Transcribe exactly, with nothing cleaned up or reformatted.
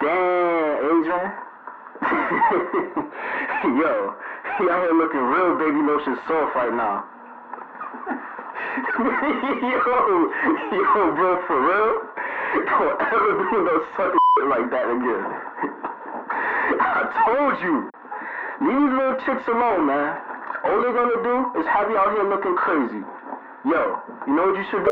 Damn, Adrian. Yo, he out here looking real baby lotion soft right now. yo, yo, bro, for real? Don't ever do no sucking shit like that again. I told you. Leave these little chicks alone, man. All they're gonna do is have you out here looking crazy. Yo, you know what you should do?